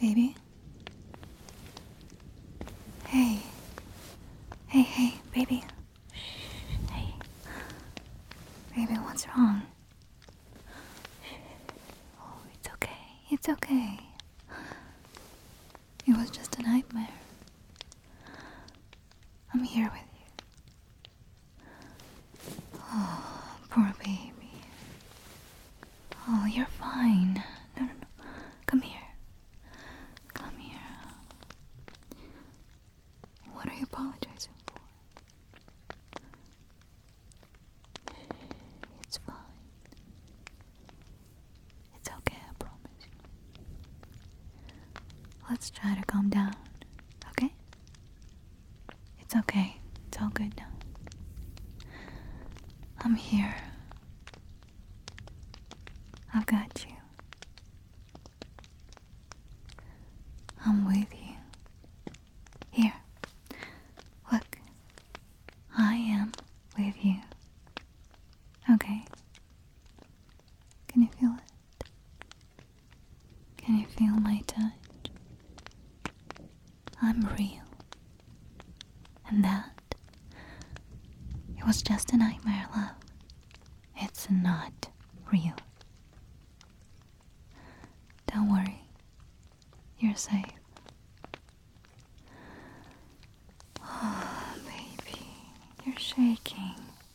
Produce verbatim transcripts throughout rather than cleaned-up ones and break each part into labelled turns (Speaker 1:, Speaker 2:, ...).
Speaker 1: baby? Hey. Hey, hey, baby. Shh, hey. Baby, what's wrong? Oh, it's okay. It's okay. It was just a nightmare. I'm here with you. Oh, poor baby. Oh, you're fine. No, no, no. Come here. Come here. What are you apologizing for? It's fine. It's okay, I promise you. Let's try to calm down, okay? It's okay. It's all good now. I'm here. I've got you. I'm with you. Here. Look. I am with you. Okay. Can you feel it? Can you feel my touch? I'm real. And that, it was just a nightmare, love. It's not real. Don't worry. You're safe. Oh, baby. You're shaking.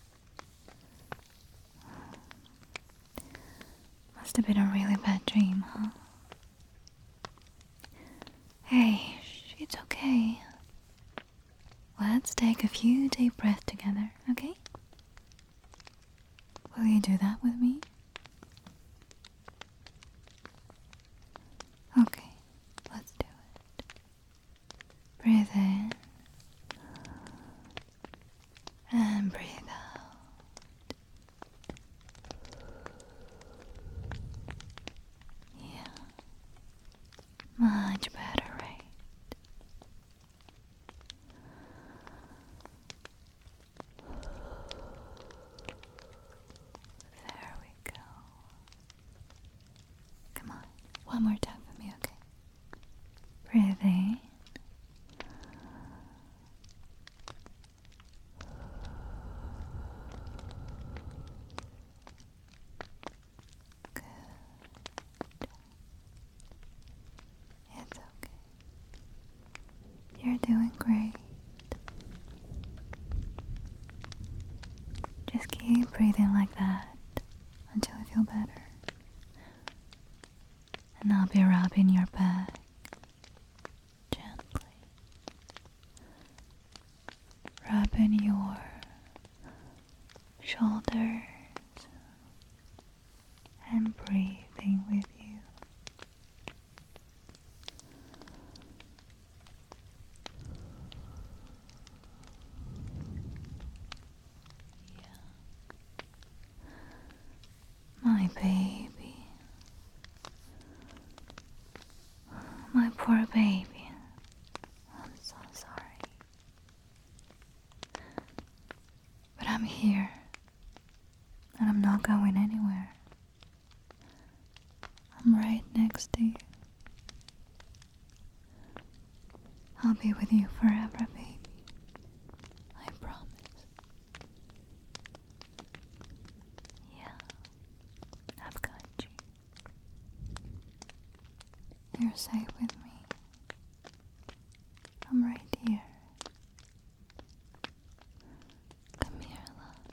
Speaker 1: Must have been a really bad dream, huh? Hey, shh, it's okay. Let's take a few deep breaths together, okay? Will you do that with me? Okay, let's do it. Breathe in and breathe out. Yeah, much better, right? There we go. Come on, one more time for me, okay? Breathe in. Good. It's okay. You're doing great. Just keep breathing like that until you feel better. And I'll be rubbing your back gently. Rubbing your shoulders and breathing with you. Yeah. My baby. My poor baby. I'm so sorry. But I'm here. And I'm not going anywhere. I'm right next to you. I'll be with you forever, baby. I promise. Yeah, I've got you. You're safe with me. I'm right here. Come here, love.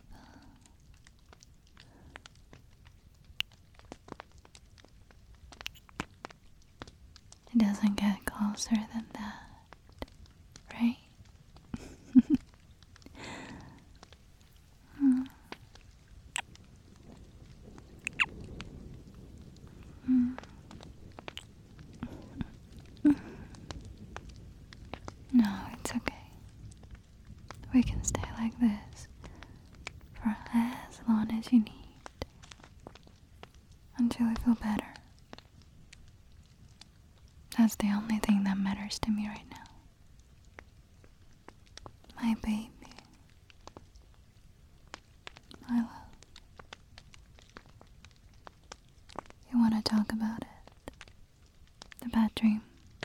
Speaker 1: It doesn't get closer than that, right? mm. Mm. No, it's okay. We can stay like this for as long as you need until you feel better. That's the only thing that matters to me right now. My baby. My love. You want to talk about it? The bad dream?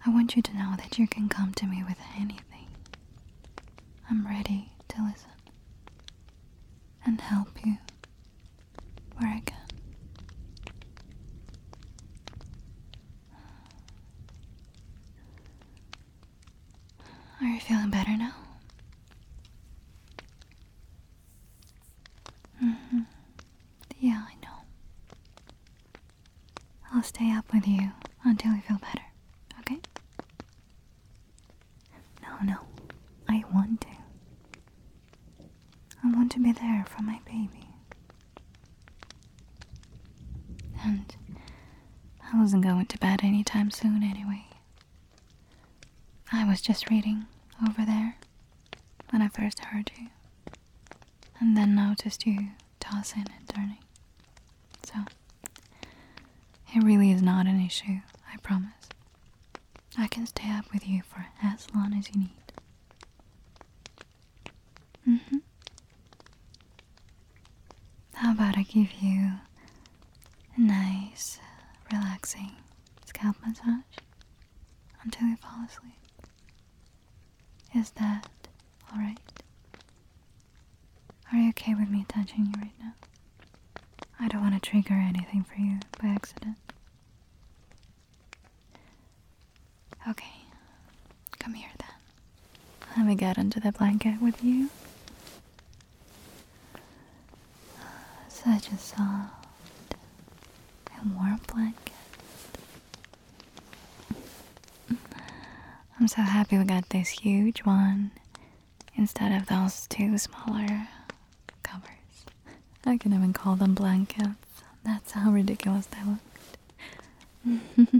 Speaker 1: I want you to know that you can come to me with anything. I'm ready to listen and help you where I can. Are you feeling better now? Mm-hmm. Yeah, I know. I'll stay up with you until you feel better, okay? No, no. I want to. I want to be there for my baby. And I wasn't going to bed anytime soon anyway. I was just reading over there when I first heard you, and then noticed you tossing and turning. So, it really is not an issue, I promise. I can stay up with you for as long as you need. Mm-hmm. How about I give you a nice, relaxing scalp massage until you fall asleep? Is that alright? Are you okay with me touching you right now? I don't want to trigger anything for you by accident. Okay, come here then. Let me get into the blanket with you. Such a soft and warm blanket. I'm so happy we got this huge one instead of those two smaller covers. I can even call them blankets. That's how ridiculous they looked.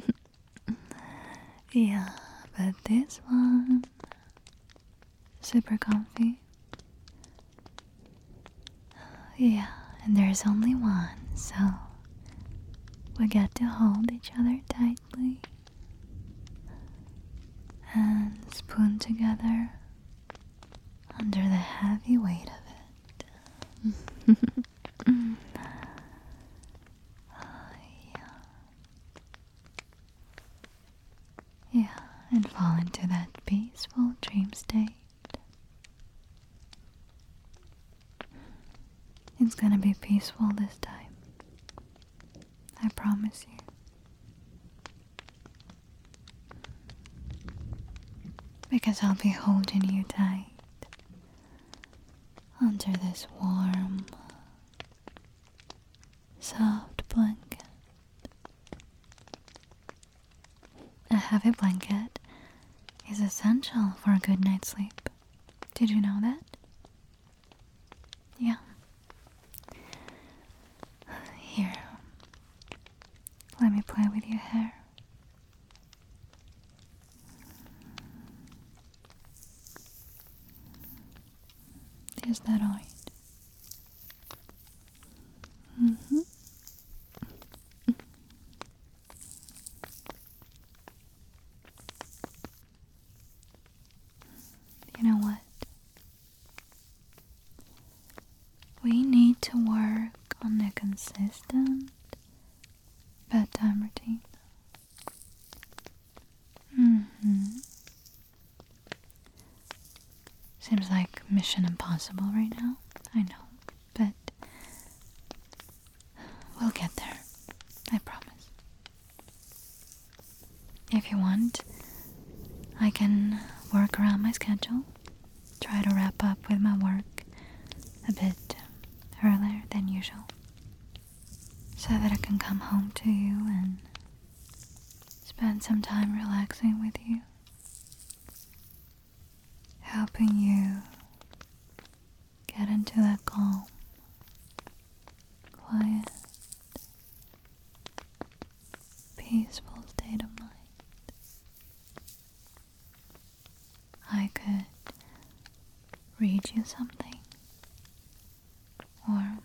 Speaker 1: Yeah, but this one, super comfy. Yeah, and there's only one, so we get to hold each other tightly and spoon together under the heavy weight of it. Oh, yeah. Yeah, and fall into that peaceful dream state. It's gonna be peaceful this time. I promise you. Because I'll be holding you tight under this warm, soft blanket. A heavy blanket is essential for a good night's sleep. Did you know that? Yeah. Here. Let me play with your hair. Is that alright? Mm-hmm. You know what? We need to work on a consistent bedtime routine. Mm-hmm. Seems like mission impossible right now. I know, but we'll get there. I promise. If you want, I can work around my schedule. Try to wrap up with my work a bit earlier than usual, so that I can come home to you and spend some time relaxing with you, helping you get into that calm, quiet, peaceful state of mind. I could read you something, or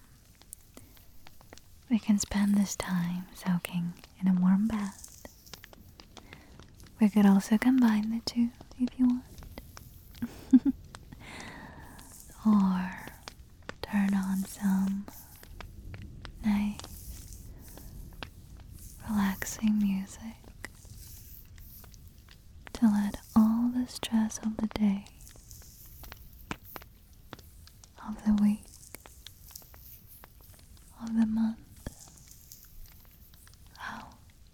Speaker 1: we can spend this time soaking in a warm bath. We could also combine the two if you want. Or turn on some nice, relaxing music to let all the stress of the day, of the week, of the month out,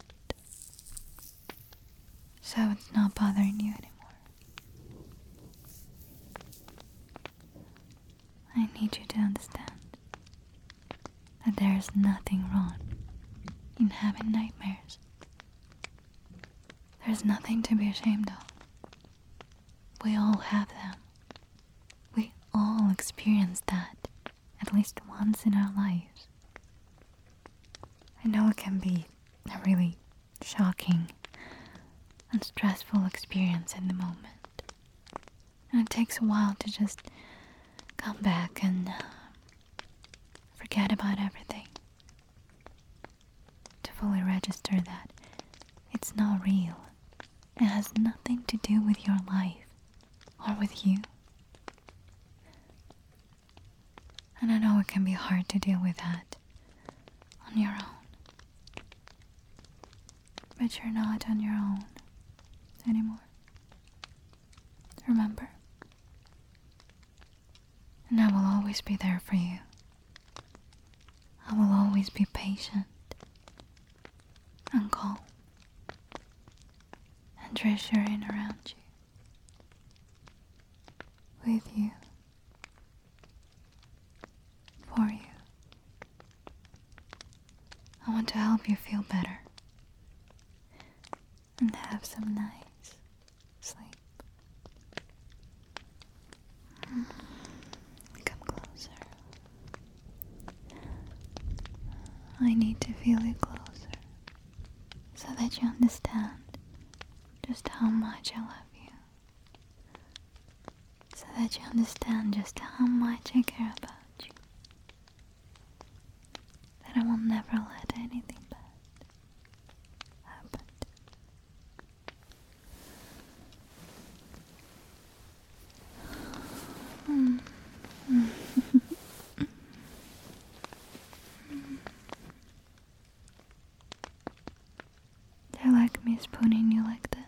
Speaker 1: so it's not bothering you anymore. I need you to understand that there is nothing wrong in having nightmares. There's nothing to be ashamed of. We all have them. We all experience that at least once in our lives. I know it can be a really shocking and stressful experience in the moment. And it takes a while to just come back and uh, forget about everything. To fully register that it's not real. It has nothing to do with your life or with you. And I know it can be hard to deal with that on your own. But you're not on your own anymore. Remember? And I will always be there for you. I will always be patient and calm and reassuring around you, with you, for you. I want to help you feel better and have some nice sleep. Come closer. I need to feel you closer so that you understand just how much I love you. So that you understand just how much I care about you. That I will never let anything bad happen. Mm. Mm. Do you like me spooning you like this?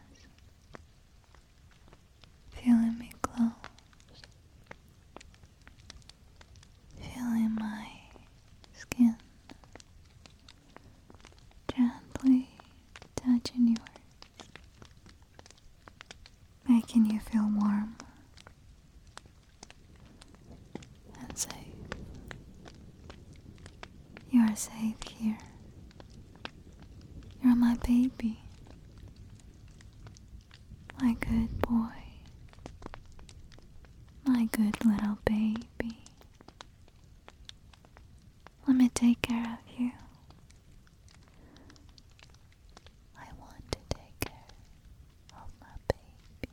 Speaker 1: Feeling me close. Feeling my skin gently touching yours. Making you feel warm and safe. You are safe here. You're my baby. My good boy. My good little baby. Let me take care of you. I want to take care of my baby.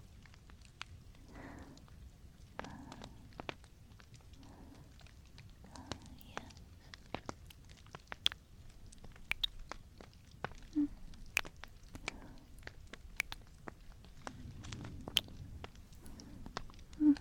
Speaker 1: Uh, yes. Mm. Mm.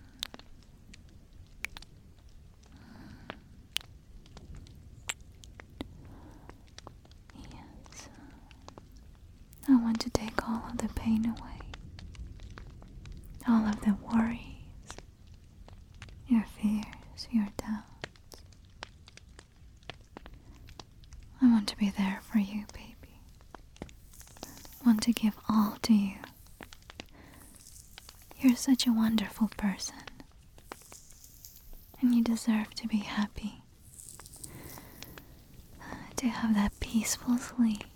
Speaker 1: Yes. I want to take all of the pain away. All of the worries, your fears, your doubts. I want to be there for you, baby. I want to give all to you. You're such a wonderful person. And you deserve to be happy. To have that peaceful sleep.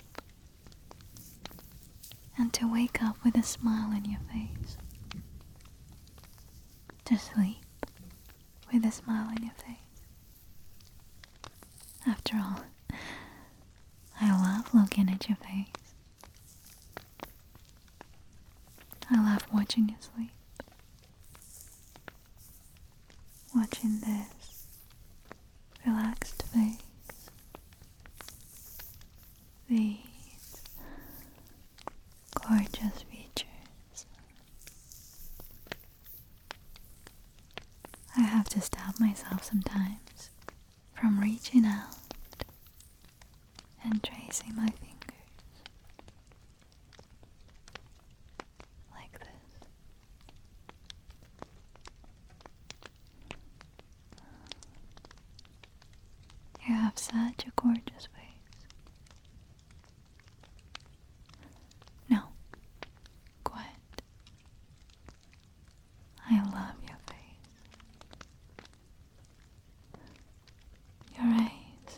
Speaker 1: And to wake up with a smile on your face. To sleep with a smile on your face. After all, I love looking at your face. I love watching you sleep. Watching this relaxed face. These gorgeous features. I have to stop myself sometimes from reaching out and tracing my fingers like this. have such a gorgeous face. No, quiet. I love your face. Your eyes.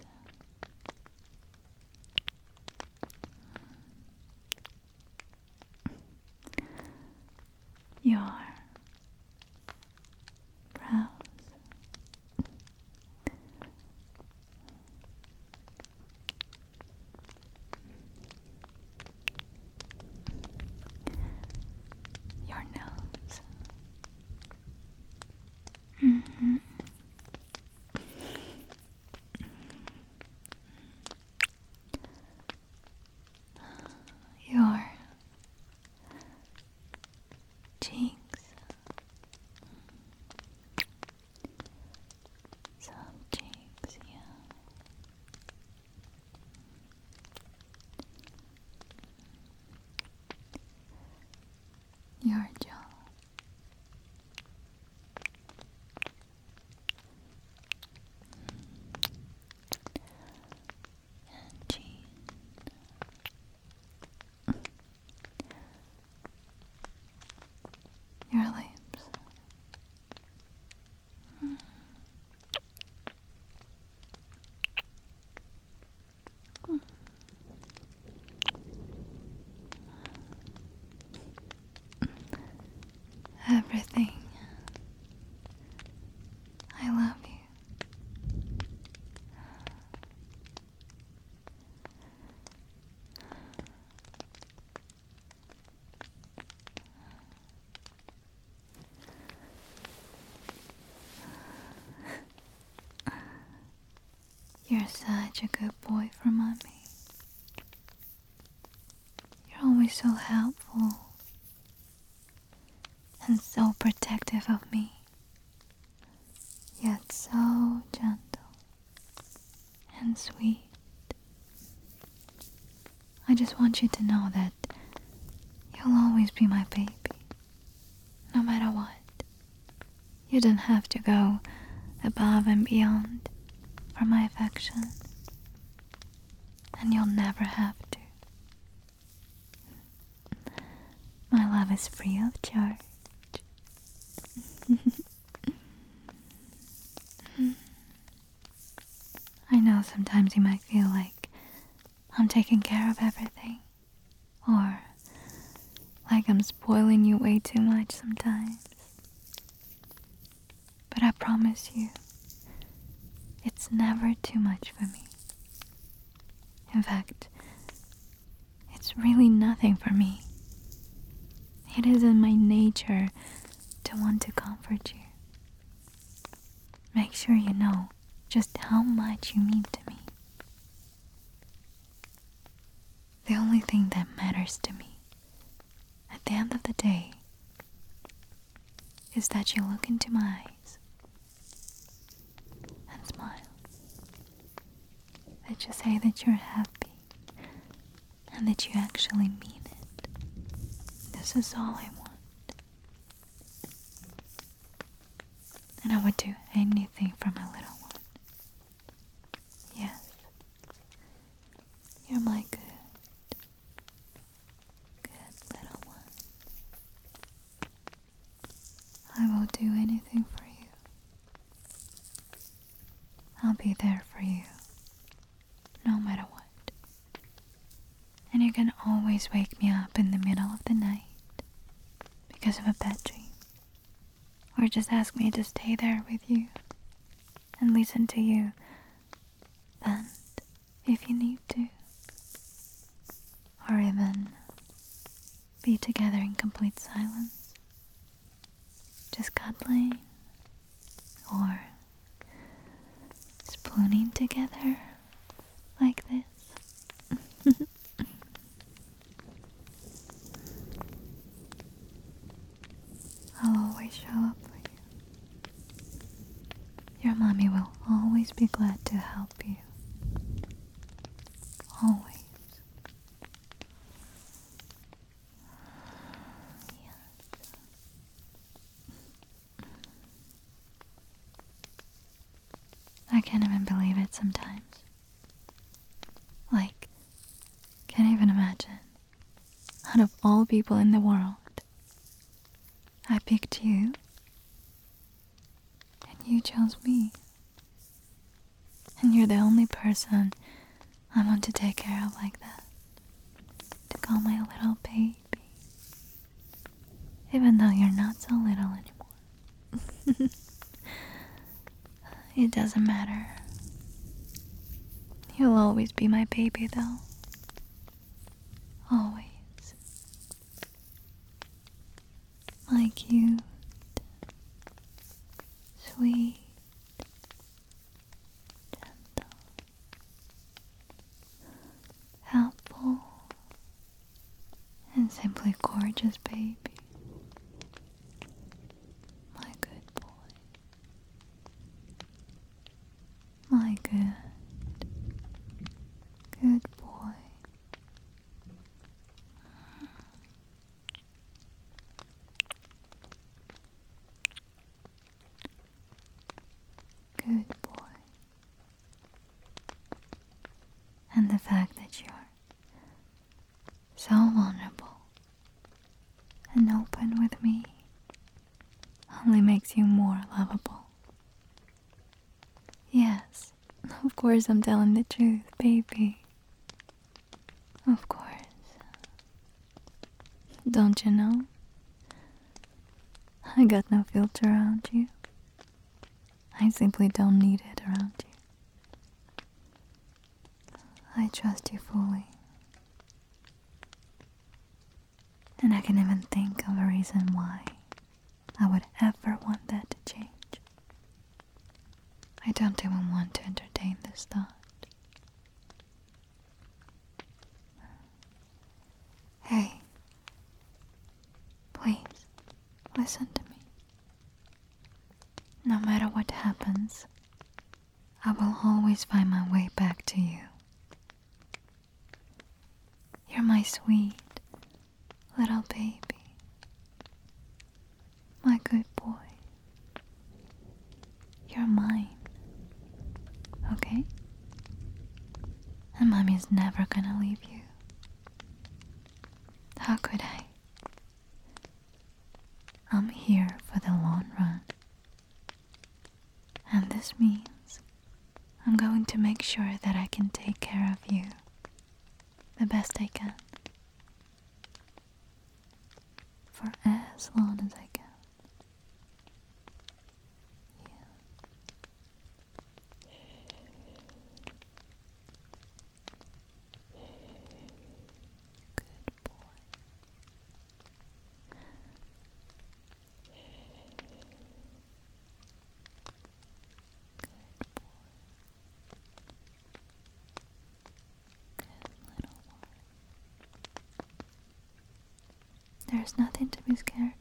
Speaker 1: Your brows. Your nose. Mm-hmm. Your cheeks. Soft cheeks, yeah. Your jaw. And chin. Your lips. Mm. Mm. Everything. I love you. You're such a good boy for mommy. You're always so helpful and so protective of me, yet so gentle and sweet. I just want you to know that you'll always be my baby, no matter what. You don't have to go above and beyond for my affection, and you'll never have to. My love is free of charge. I know sometimes you might feel like I'm taking care of everything, or like I'm spoiling you way too much sometimes. But I promise you, it's never too much for me. In fact, it's really nothing for me. It is in my nature to want to comfort you. Make sure you know just how much you mean to me. The only thing that matters to me, at the end of the day, is that you look into my eyes and smile. That you say that you're happy and that you actually mean it. This is all I want. And I would do anything for my little one. Yes, you're my good, good little one. I will do anything for you. I'll be there for you, no matter what. And you can always wake me up in the middle of the night because of a bad dream. Or just ask me to stay there with you and listen to you vent if you need to. Or even be together in complete silence, just cuddling or spooning together like this. I'll always show up for you. Your mommy will always be glad to help you. Always. Yes. I can't even believe it sometimes. imagine, out of all people in the world, I picked you, and you chose me. And you're the only person I want to take care of like that. To call my little baby. Even though you're not so little anymore. It doesn't matter. You'll always be my baby though. Always. My cute, sweet, gentle, helpful, and simply gorgeous baby. My good boy. My good, good boy. Good boy. And the fact that you're so vulnerable and open with me only makes you more lovable. Yes, of course I'm telling the truth, baby. Of course. Don't you know? I got no filter around you. I simply don't need it around you. I trust you fully. And I can even think of a reason why I would ever want that to change. I don't even want to entertain this thought. Hey, please, listen to me. No matter what happens, I will always find my way back to you. You're my sweet little baby. My good boy. You're mine. Okay? And Mommy's never gonna leave you. How could I? I'm here for the long run. And this means I'm going to make sure that I can take care of you the best I can. For as long as I can. Yeah. Good boy. There's nothing to be scared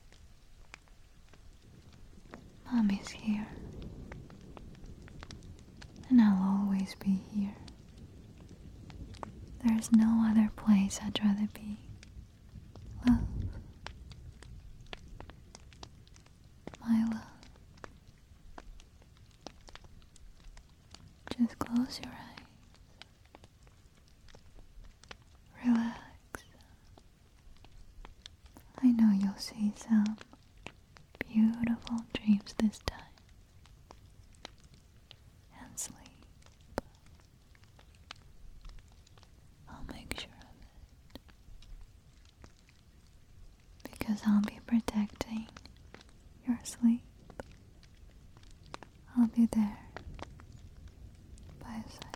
Speaker 1: of. Mommy's here. And I'll always be here. There's no other place I'd rather be. Love. My love. Just close your eyes. Relax. I know you'll see some beautiful dreams this time. And sleep. I'll make sure of it. Because I'll be protecting your sleep. I'll be there by your side.